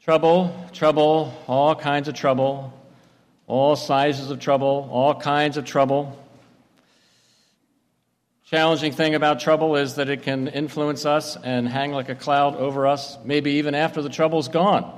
Trouble, all kinds of trouble, all sizes of trouble, all kinds of trouble. Challenging thing about trouble is that it can influence us and hang like a cloud over us, maybe even after the trouble's gone.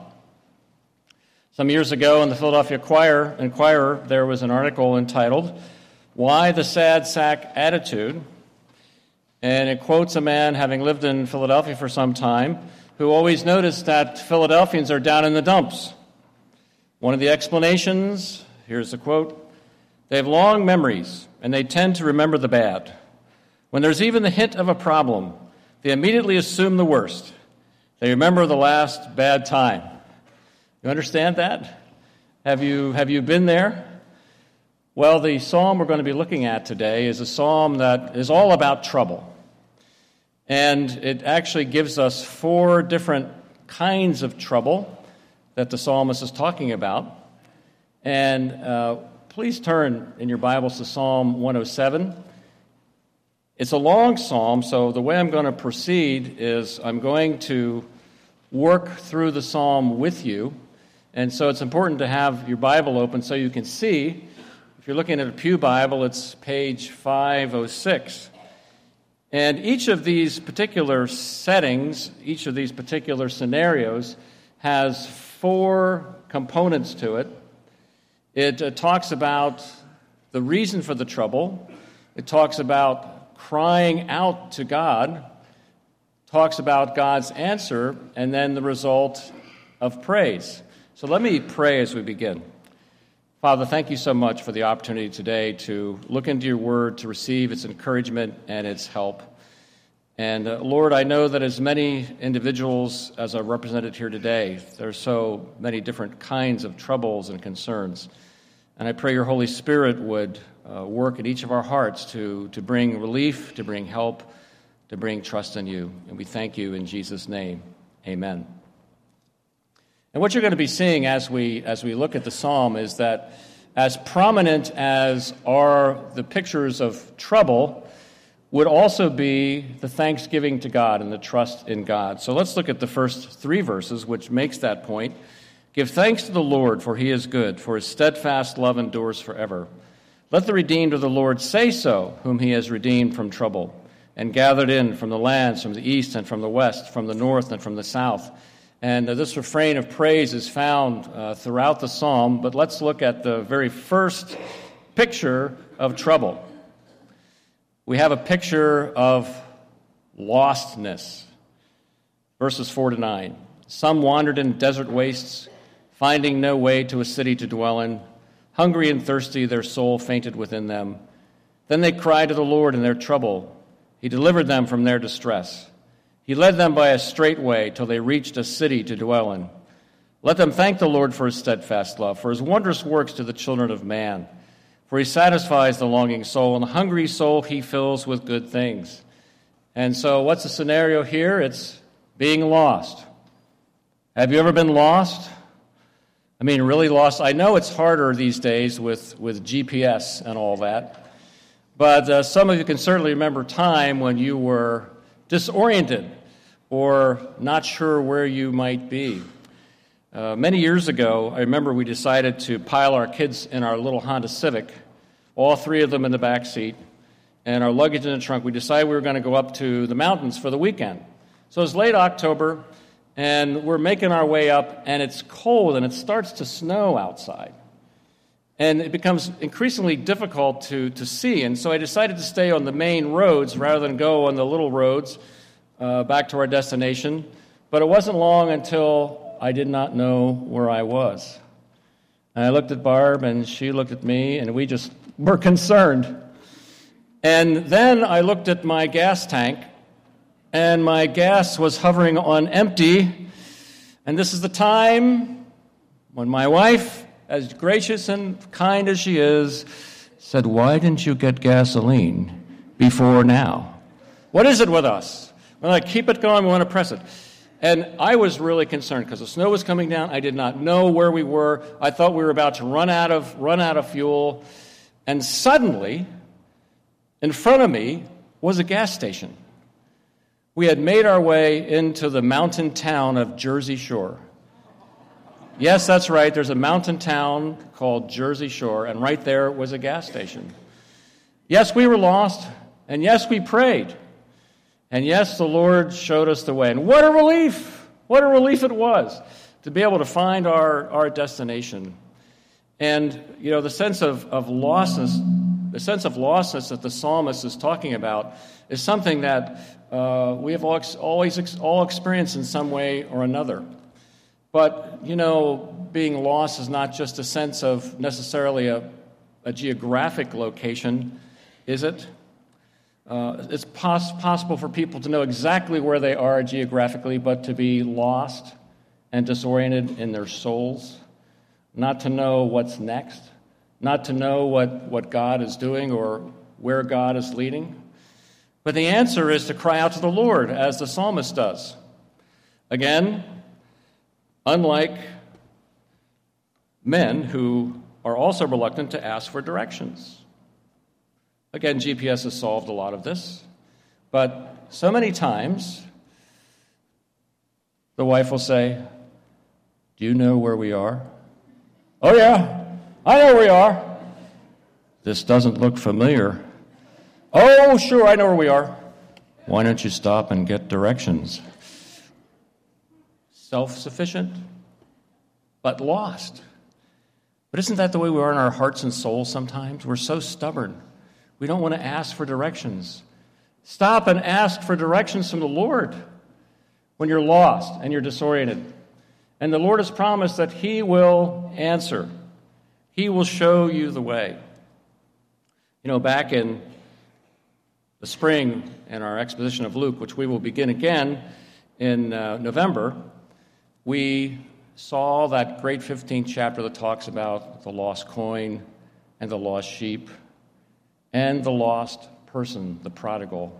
Some years ago in the Philadelphia Inquirer, there was an article entitled, "Why the Sad Sack Attitude?" And it quotes a man having lived in Philadelphia for some time who always noticed that Philadelphians are down in the dumps. One of the explanations, here's the quote, "They have long memories, and they tend to remember the bad. When there's even the hint of a problem, they immediately assume the worst. They remember the last bad time." You understand that? Have you been there? Well, the psalm we're going to be looking at today is a psalm that is all about trouble. And it actually gives us 4 different kinds of trouble that the psalmist is talking about. And please turn in your Bibles to Psalm 107. It's a long psalm, so the way I'm going to proceed is I'm going to work through the psalm with you. And so it's important to have your Bible open so you can see. If you're looking at a Pew Bible, it's page 506. And each of these particular settings, each of these particular scenarios has 4 components to it. It talks about the reason for the trouble. It talks about crying out to God, talks about God's answer, and then the result of praise. So let me pray as we begin. Father, thank you so much for the opportunity today to look into your word, to receive its encouragement and its help. And Lord, I know that as many individuals as are represented here today, there are so many different kinds of troubles and concerns. And I pray your Holy Spirit would work in each of our hearts to bring relief, to bring help, to bring trust in you. And we thank you in Jesus' name. Amen. And what you're going to be seeing as we look at the psalm is that as prominent as are the pictures of trouble would also be the thanksgiving to God and the trust in God. So let's look at the first 3 verses, which makes that point. "Give thanks to the Lord, for he is good, for his steadfast love endures forever. Let the redeemed of the Lord say so, whom he has redeemed from trouble, and gathered in from the lands, from the east and from the west, from the north and from the south." And this refrain of praise is found throughout the psalm, but let's look at the very first picture of trouble. We have a picture of lostness. Verses 4-9. "Some wandered in desert wastes, finding no way to a city to dwell in. Hungry and thirsty, their soul fainted within them. Then they cried to the Lord in their trouble. He delivered them from their distress. He led them by a straight way till they reached a city to dwell in. Let them thank the Lord for his steadfast love, for his wondrous works to the children of man. For he satisfies the longing soul, and the hungry soul he fills with good things." And so what's the scenario here? It's being lost. Have you ever been lost? I mean, really lost? I know it's harder these days with GPS and all that. But some of you can certainly remember a time when you were disoriented or not sure where you might be. Many years ago, I remember we decided to pile our kids in our little Honda Civic, all 3 of them in the back seat, and our luggage in the trunk. We decided we were going to go up to the mountains for the weekend. So it's late October, and we're making our way up, and it's cold, and it starts to snow outside. And it becomes increasingly difficult to see, and so I decided to stay on the main roads rather than go on the little roads back to our destination. But it wasn't long until I did not know where I was. And I looked at Barb, and she looked at me, and we just were concerned. And then I looked at my gas tank, and my gas was hovering on empty. And this is the time when my wife, as gracious and kind as she is, said, "Why didn't you get gasoline before now?" What is it with us? We want to keep it going, we want to press it. And I was really concerned because the snow was coming down. I did not know where we were. I thought we were about to run out of fuel. And suddenly, in front of me was a gas station. We had made our way into the mountain town of Jersey Shore. Yes, that's right. There's a mountain town called Jersey Shore, and right there was a gas station. Yes, we were lost, and yes, we prayed. And yes, the Lord showed us the way. And what a relief! What a relief it was to be able to find our destination. And, the sense of lostness, that the psalmist is talking about is something that we have all experienced in some way or another. But, being lost is not just a sense of necessarily a geographic location, is it? It's possible for people to know exactly where they are geographically, but to be lost and disoriented in their souls, not to know what's next, not to know what God is doing or where God is leading. But the answer is to cry out to the Lord, as the psalmist does. Again, unlike men who are also reluctant to ask for directions. Again, GPS has solved a lot of this, but so many times the wife will say, "Do you know where we are?" "Oh yeah, I know where we are." "This doesn't look familiar." "Oh, sure, I know where we are." "Why don't you stop and get directions?" Self-sufficient, but lost. But isn't that the way we are in our hearts and souls sometimes? We're so stubborn. We don't want to ask for directions. Stop and ask for directions from the Lord when you're lost and you're disoriented. And the Lord has promised that He will answer. He will show you the way. Back in the spring in our exposition of Luke, which we will begin again in November, we saw that great 15th chapter that talks about the lost coin and the lost sheep and the lost person, the prodigal.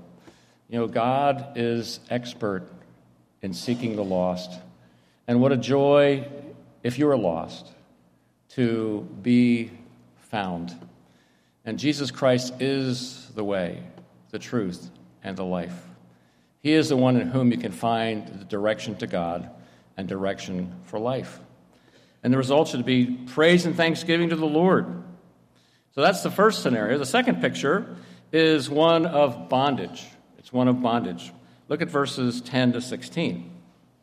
God is expert in seeking the lost. And what a joy, if you are lost, to be found. And Jesus Christ is the way, the truth, and the life. He is the one in whom you can find the direction to God and direction for life. And the result should be praise and thanksgiving to the Lord. So that's the first scenario. The second picture is one of bondage. It's one of bondage. Look at verses 10 to 16.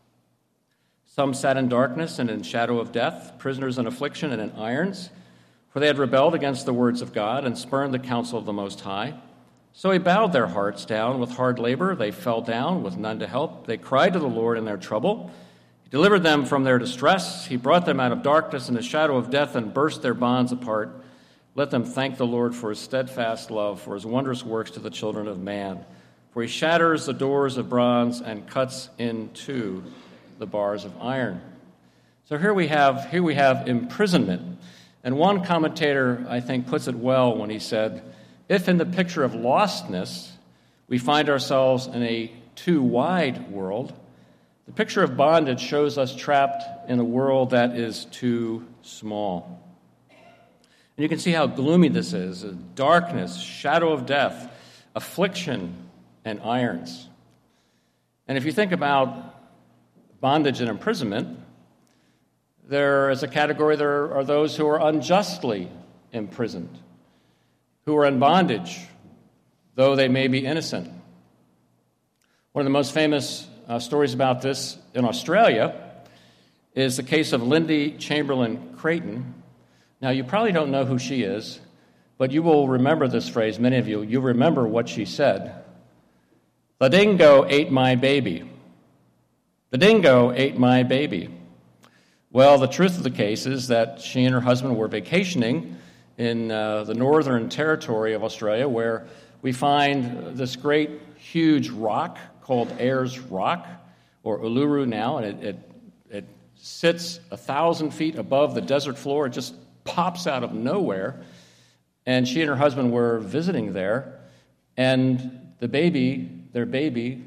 Some sat in darkness and in shadow of death, prisoners in affliction and in irons, for they had rebelled against the words of God and spurned the counsel of the Most High. So He bowed their hearts down with hard labor. They fell down with none to help. They cried to the Lord in their trouble. He delivered them from their distress. He brought them out of darkness and the shadow of death and burst their bonds apart. Let them thank the Lord for His steadfast love, for His wondrous works to the children of man. For He shatters the doors of bronze and cuts in two the bars of iron. So here we have imprisonment. And one commentator, I think, puts it well when he said, if in the picture of lostness we find ourselves in a too wide world, the picture of bondage shows us trapped in a world that is too small. And you can see how gloomy this is: darkness, shadow of death, affliction, and irons. And if you think about bondage and imprisonment, there is a category, there are those who are unjustly imprisoned, who are in bondage, though they may be innocent. One of the most famous stories about this in Australia is the case of Lindy Chamberlain Creighton. Now, you probably don't know who she is, but you will remember this phrase, many of you. You remember what she said. "The dingo ate my baby. The dingo ate my baby." Well, the truth of the case is that she and her husband were vacationing in the Northern Territory of Australia, where we find this great, huge rock called Ayers Rock, or Uluru now, and it sits 1,000 feet above the desert floor. It just pops out of nowhere. And she and her husband were visiting there, and their baby,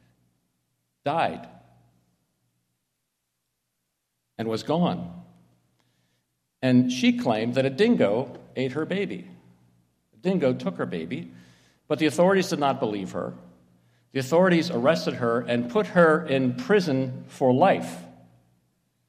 died and was gone. And she claimed that a dingo ate her baby. A dingo took her baby, but the authorities did not believe her. The authorities arrested her and put her in prison for life.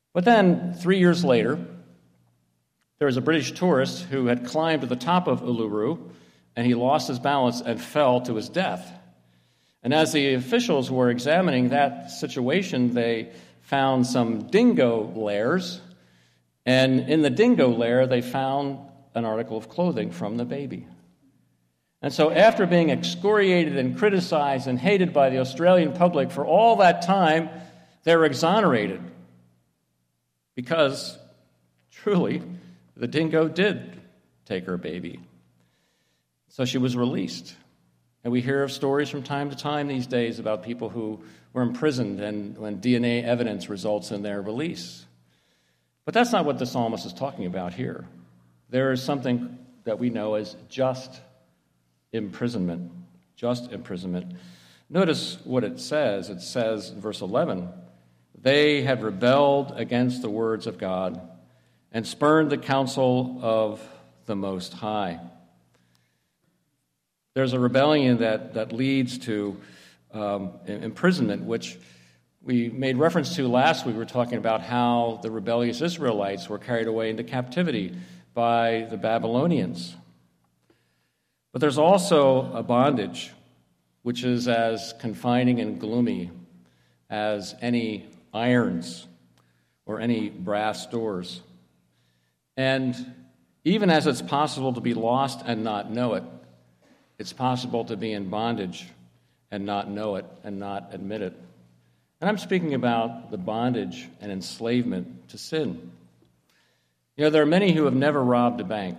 But then, 3 years later, there was a British tourist who had climbed to the top of Uluru, and he lost his balance and fell to his death. And as the officials were examining that situation, they found some dingo lairs, and in the dingo lair, they found an article of clothing from the baby. And so after being excoriated and criticized and hated by the Australian public for all that time, they were exonerated because, truly, the dingo did take her baby. So she was released. And we hear of stories from time to time these days about people who were imprisoned and when DNA evidence results in their release. But that's not what the psalmist is talking about here. There is something that we know as just imprisonment. Just imprisonment. Notice what it says. It says in verse 11, "They have rebelled against the words of God and spurned the counsel of the Most High." There's a rebellion that leads to imprisonment, which we made reference to last week. We were talking about how the rebellious Israelites were carried away into captivity by the Babylonians. But there's also a bondage, which is as confining and gloomy as any irons or any brass doors. And even as it's possible to be lost and not know it, it's possible to be in bondage and not know it and not admit it. And I'm speaking about the bondage and enslavement to sin. You know, there are many who have never robbed a bank,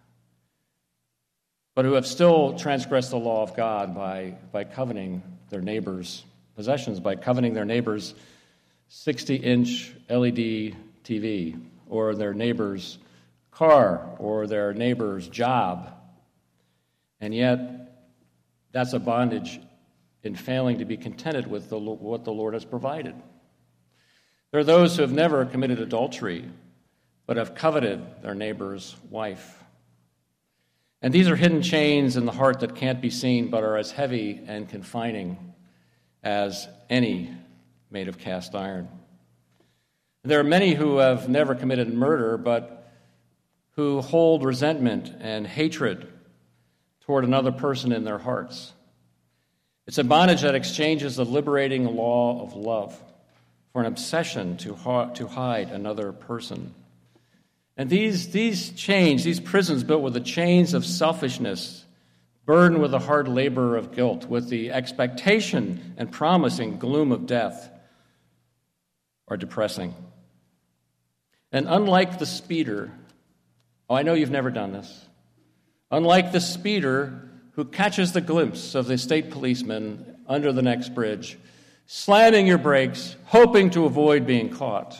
but who have still transgressed the law of God by coveting their neighbor's possessions, by coveting their neighbor's 60-inch LED TV, or their neighbor's car, or their neighbor's job. And yet, that's a bondage in failing to be contented with what the Lord has provided. There are those who have never committed adultery, but have coveted their neighbor's wife. And these are hidden chains in the heart that can't be seen, but are as heavy and confining as any made of cast iron. There are many who have never committed murder, but who hold resentment and hatred toward another person in their hearts. It's a bondage that exchanges the liberating law of love for an obsession to hide another person. And these chains, these prisons built with the chains of selfishness, burdened with the hard labor of guilt, with the expectation and promising gloom of death, are depressing. And unlike the speeder, I know you've never done this, unlike the speeder who catches the glimpse of the state policeman under the next bridge, slamming your brakes, hoping to avoid being caught,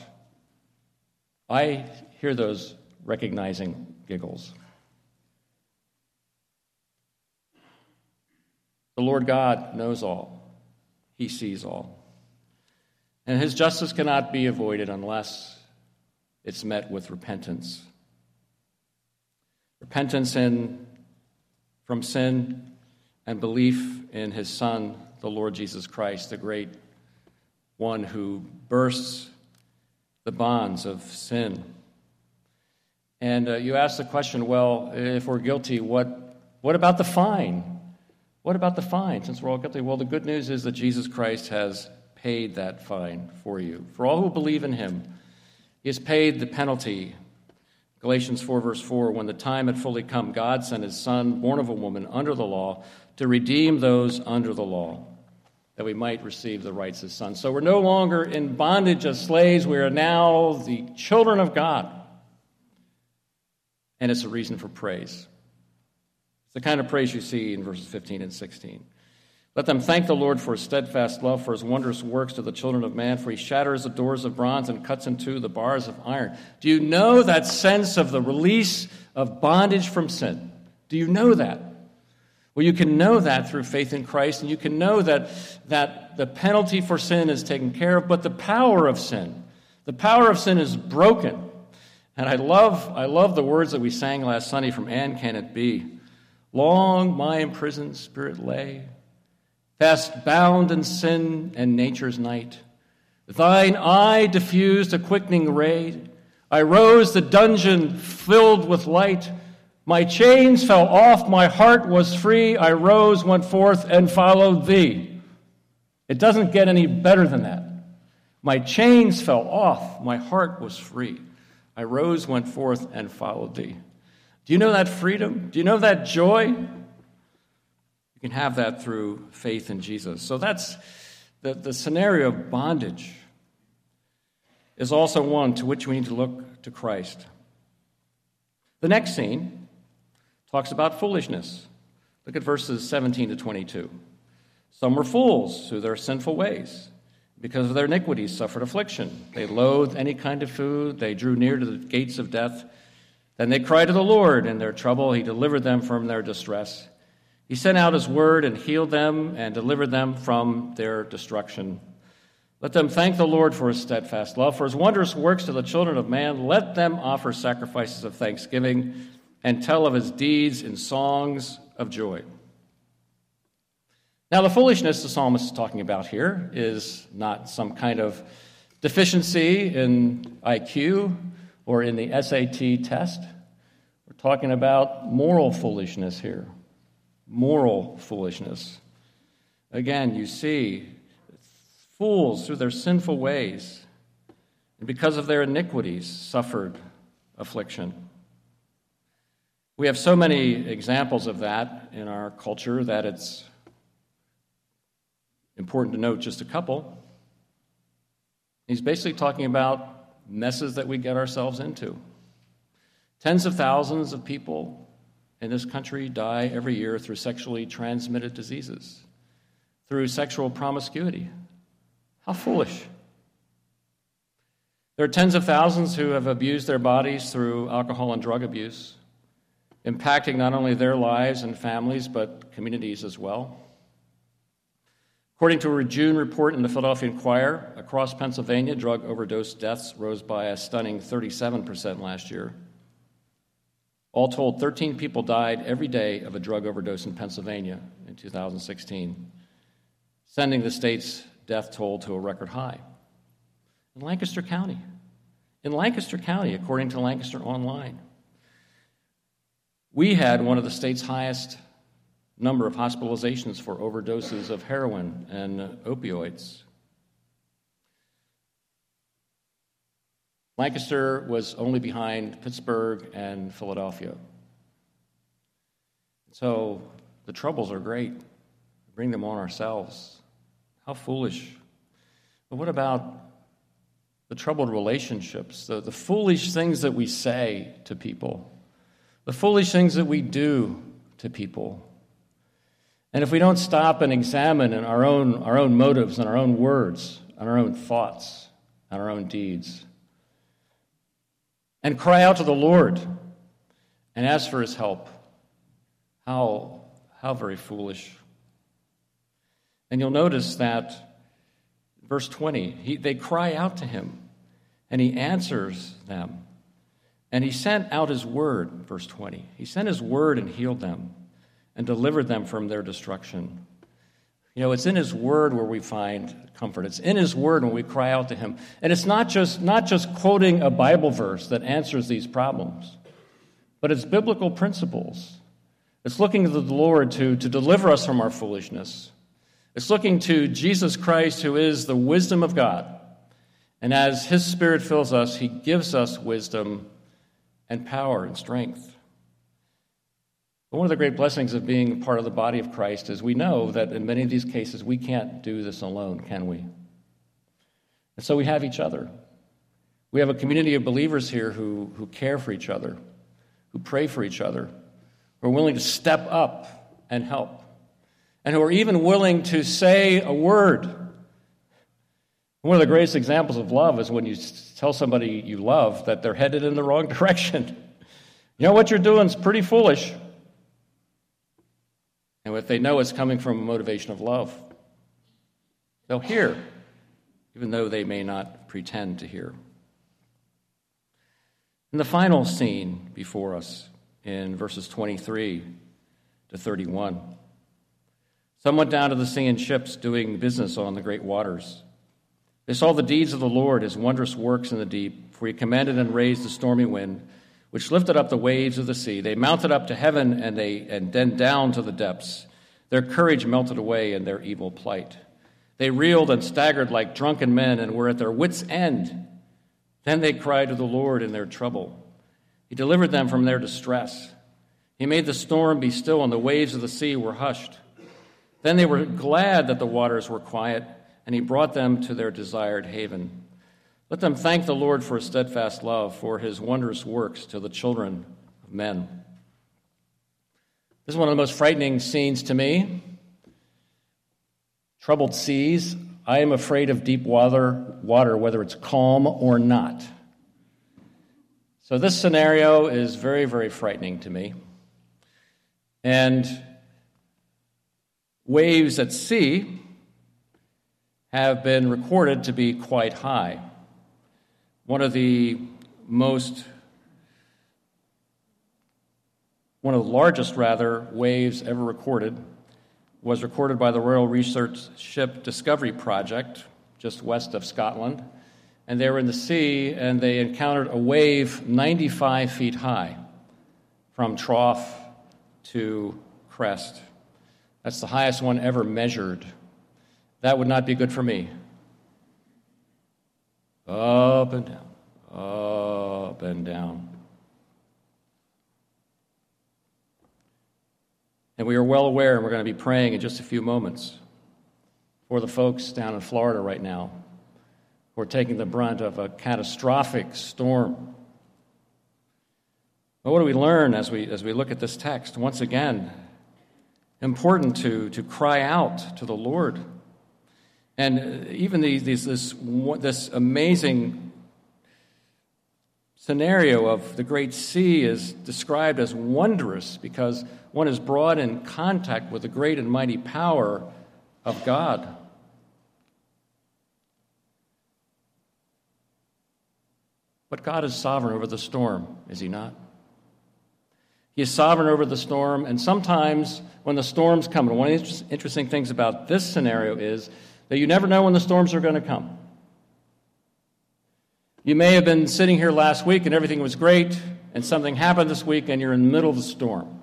I hear those recognizing giggles. The Lord God knows all. He sees all. And his justice cannot be avoided unless it's met with repentance. Repentance from sin and belief in his Son, the Lord Jesus Christ, the great one who bursts the bonds of sin. And you ask the question, well, if we're guilty, what about the fine? What about the fine, since we're all guilty? Well, the good news is that Jesus Christ has paid that fine for you. For all who believe in him, he has paid the penalty. Galatians 4, verse 4, when the time had fully come, God sent his Son, born of a woman, under the law, to redeem those under the law, that we might receive the rights of sons. So we're no longer in bondage as slaves. We are now the children of God. And it's a reason for praise. It's the kind of praise you see in verses 15 and 16. Let them thank the Lord for his steadfast love, for his wondrous works to the children of man, for he shatters the doors of bronze and cuts in two the bars of iron. Do you know that sense of the release of bondage from sin? Do you know that? Well, you can know that through faith in Christ, and you can know that the penalty for sin is taken care of, but the power of sin is broken. And I love the words that we sang last Sunday from And Can It Be? Long my imprisoned spirit lay, fast bound in sin and nature's night. Thine eye diffused a quickening ray. I rose, the dungeon filled with light. My chains fell off, my heart was free. I rose, went forth, and followed thee. It doesn't get any better than that. My chains fell off, my heart was free. I rose, went forth, and followed thee. Do you know that freedom? Do you know that joy? You can have that through faith in Jesus. So that's the scenario of bondage is also one to which we need to look to Christ. The next scene talks about foolishness. Look at verses 17 to 22. Some were fools through their sinful ways. Because of their iniquities suffered affliction. They loathed any kind of food. They drew near to the gates of death. Then they cried to the Lord in their trouble. He delivered them from their distress. He sent out his word and healed them and delivered them from their destruction. Let them thank the Lord for his steadfast love, for his wondrous works to the children of man. Let them offer sacrifices of thanksgiving and tell of his deeds in songs of joy. Now, the foolishness the psalmist is talking about here is not some kind of deficiency in IQ or in the SAT test. We're talking about moral foolishness here. Moral foolishness. Again, you see, fools through their sinful ways, and because of their iniquities, suffered affliction. We have so many examples of that in our culture that it's important to note just a couple. He's basically talking about messes that we get ourselves into. Tens of thousands of people in this country die every year through sexually transmitted diseases, through sexual promiscuity. How foolish. There are tens of thousands who have abused their bodies through alcohol and drug abuse, impacting not only their lives and families, but communities as well. According to a June report in the Philadelphia Inquirer, across Pennsylvania, drug overdose deaths rose by a stunning 37% last year. All told, 13 people died every day of a drug overdose in Pennsylvania in 2016, sending the state's death toll to a record high. In Lancaster County, according to Lancaster Online, we had one of the state's highest number of hospitalizations for overdoses of heroin and opioids. Lancaster was only behind Pittsburgh and Philadelphia. So the troubles are great. We bring them on ourselves. How foolish. But what about the troubled relationships, the foolish things that we say to people, the foolish things that we do to people? And if we don't stop and examine our own motives and our own words and our own thoughts and our own deeds, and cry out to the Lord and ask for his help, how very foolish. And you'll notice that verse 20, they cry out to him, and he answers them. And he sent out his word, verse 20. He sent his word and healed them and delivered them from their destruction. You know, it's in his word where we find comfort. It's in his word when we cry out to him. And it's not just quoting a Bible verse that answers these problems, but it's biblical principles. It's looking to the Lord to deliver us from our foolishness. It's looking to Jesus Christ, who is the wisdom of God. And as his Spirit fills us, he gives us wisdom and power and strength. But one of the great blessings of being part of the body of Christ is we know that in many of these cases we can't do this alone, can we? And so we have each other. We have a community of believers here who care for each other, who pray for each other, who are willing to step up and help, and who are even willing to say a word. One of the greatest examples of love is when you tell somebody you love that they're headed in the wrong direction. You know, what you're doing is pretty foolish. And if they know it's coming from a motivation of love, they'll hear, even though they may not pretend to hear. And the final scene before us in verses 23 to 31. Some went down to the sea in ships doing business on the great waters. They saw the deeds of the Lord, his wondrous works in the deep, for he commanded and raised the stormy wind, which lifted up the waves of the sea. They mounted up to heaven and then down to the depths. Their courage melted away in their evil plight. They reeled and staggered like drunken men and were at their wits' end. Then they cried to the Lord in their trouble. He delivered them from their distress. He made the storm be still, and the waves of the sea were hushed. Then they were glad that the waters were quiet, and he brought them to their desired haven. Let them thank the Lord for his steadfast love, for his wondrous works to the children of men. This is one of the most frightening scenes to me. Troubled seas. I am afraid of deep water, whether it's calm or not. So this scenario is very, very frightening to me. And waves at sea have been recorded to be quite high. One of the largest waves ever recorded was recorded by the Royal Research Ship Discovery Project, just west of Scotland. And they were in the sea, and they encountered a wave 95 feet high from trough to crest. That's the highest one ever measured. That would not be good for me. Up and down, up and down. And we are well aware, and we're going to be praying in just a few moments for the folks down in Florida right now who are taking the brunt of a catastrophic storm. But what do we learn as we look at this text? Once again, important to cry out to the Lord. And even this amazing scenario of the great sea is described as wondrous because one is brought in contact with the great and mighty power of God. But God is sovereign over the storm, is he not? He is sovereign over the storm, and sometimes when the storms come, and one of the interesting things about this scenario is that you never know when the storms are going to come. You may have been sitting here last week and everything was great, and something happened this week and you're in the middle of the storm.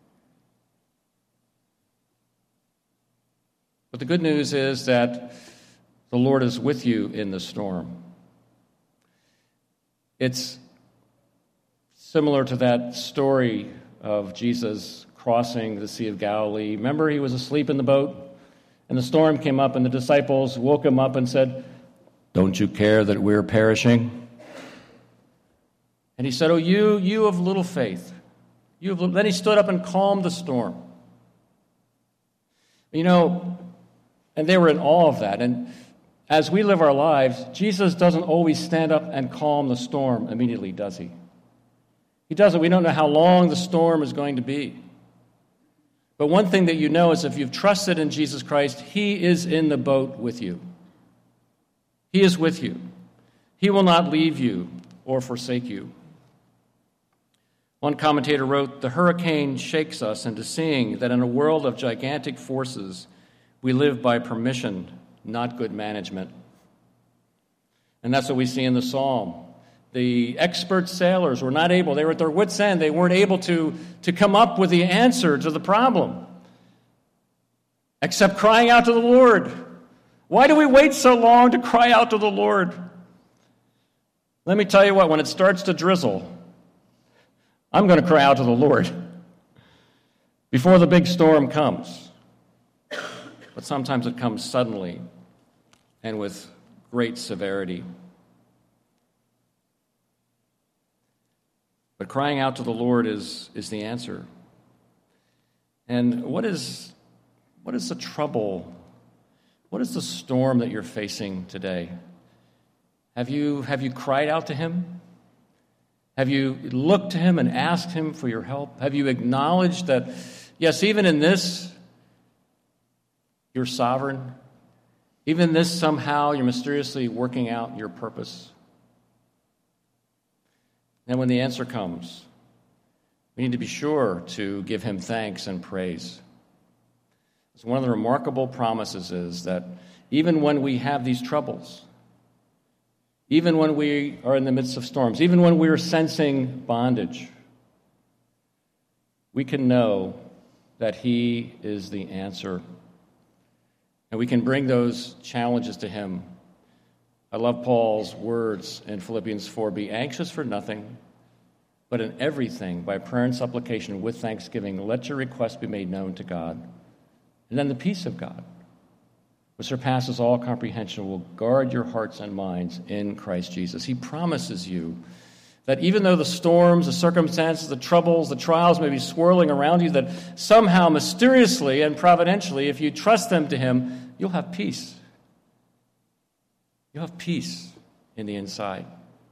But the good news is that the Lord is with you in the storm. It's similar to that story of Jesus crossing the Sea of Galilee. Remember, he was asleep in the boat, and the storm came up, and the disciples woke him up and said, "Don't you care that we're perishing?" And he said, "Oh, you of little faith." Then he stood up and calmed the storm. And they were in awe of that. And as we live our lives, Jesus doesn't always stand up and calm the storm immediately, does he? He doesn't. We don't know how long the storm is going to be. But one thing that you know is if you've trusted in Jesus Christ, he is in the boat with you. He is with you. He will not leave you or forsake you. One commentator wrote, "The hurricane shakes us into seeing that in a world of gigantic forces, we live by permission, not good management." And that's what we see in the psalm. The expert sailors were not able, they were at their wits' end, they weren't able to come up with the answer to the problem, except crying out to the Lord. Why do we wait so long to cry out to the Lord? Let me tell you what, when it starts to drizzle, I'm going to cry out to the Lord before the big storm comes. But sometimes it comes suddenly and with great severity. But crying out to the Lord is the answer. And what is the trouble? What is the storm that you're facing today? Have you cried out to him? Have you looked to him and asked him for your help? Have you acknowledged that, yes, even in this, you're sovereign? Even in this, somehow, you're mysteriously working out your purpose? And when the answer comes, we need to be sure to give him thanks and praise. So one of the remarkable promises is that even when we have these troubles, even when we are in the midst of storms, even when we are sensing bondage, we can know that He is the answer. And we can bring those challenges to Him. I love Paul's words in Philippians 4, be anxious for nothing, but in everything, by prayer and supplication with thanksgiving, let your requests be made known to God. And then the peace of God, which surpasses all comprehension, will guard your hearts and minds in Christ Jesus. He promises you that even though the storms, the circumstances, the troubles, the trials may be swirling around you, that somehow mysteriously and providentially, if you trust them to Him, you'll have peace. You'll have peace in the inside.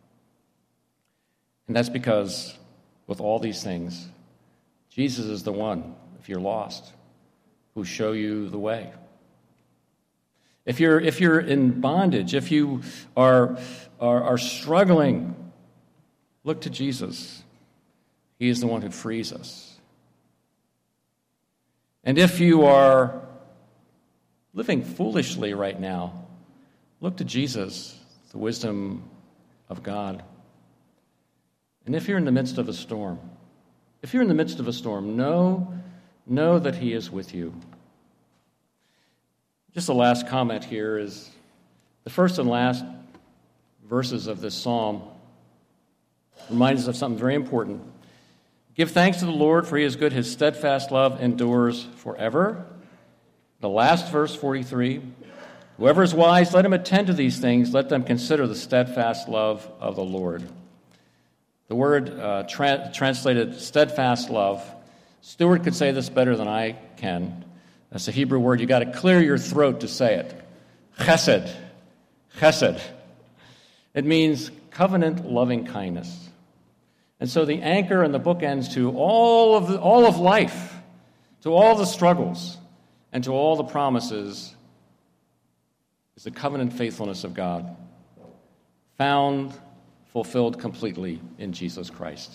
And that's because with all these things, Jesus is the one, if you're lost, who show you the way. If you're in bondage, if you are struggling, look to Jesus. He is the one who frees us. And if you are living foolishly right now, look to Jesus, the wisdom of God. And if you're in the midst of a storm, know that He is with you. Just the last comment here is the first and last verses of this psalm remind us of something very important. Give thanks to the Lord, for He is good. His steadfast love endures forever. The last verse, 43, whoever is wise, let him attend to these things. Let them consider the steadfast love of the Lord. The word translated steadfast love, Stuart could say this better than I can. That's a Hebrew word. You got to clear your throat to say it. Chesed. Chesed. It means covenant loving kindness. And so the anchor and the bookends to all of life, to all the struggles, and to all the promises is the covenant faithfulness of God, found, fulfilled completely in Jesus Christ.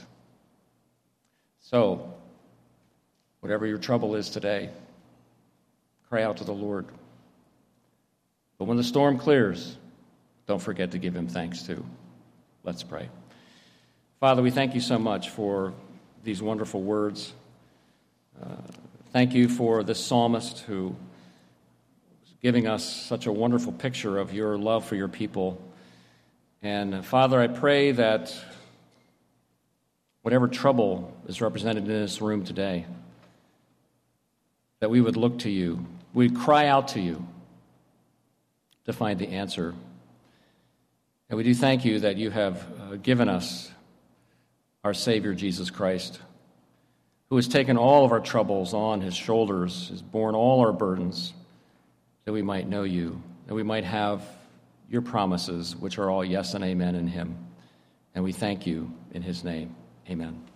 So, whatever your trouble is today, cry out to the Lord. But when the storm clears, don't forget to give Him thanks too. Let's pray. Father, we thank You so much for these wonderful words. Thank You for this psalmist who is giving us such a wonderful picture of Your love for Your people. And Father, I pray that whatever trouble is represented in this room today, that we would look to You, we'd cry out to You to find the answer. And we do thank You that You have given us our Savior, Jesus Christ, who has taken all of our troubles on His shoulders, has borne all our burdens, that we might know You, that we might have Your promises, which are all yes and amen in Him. And we thank You in His name. Amen.